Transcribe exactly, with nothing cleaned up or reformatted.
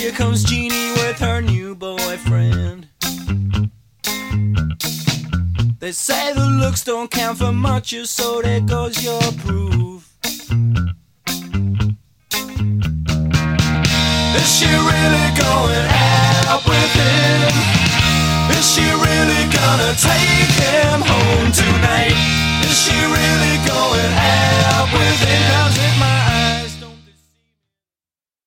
here comes Jeannie with her new boyfriend. They say the looks don't count for much, so there goes your proof. Is she really going out with him? Is she really gonna take him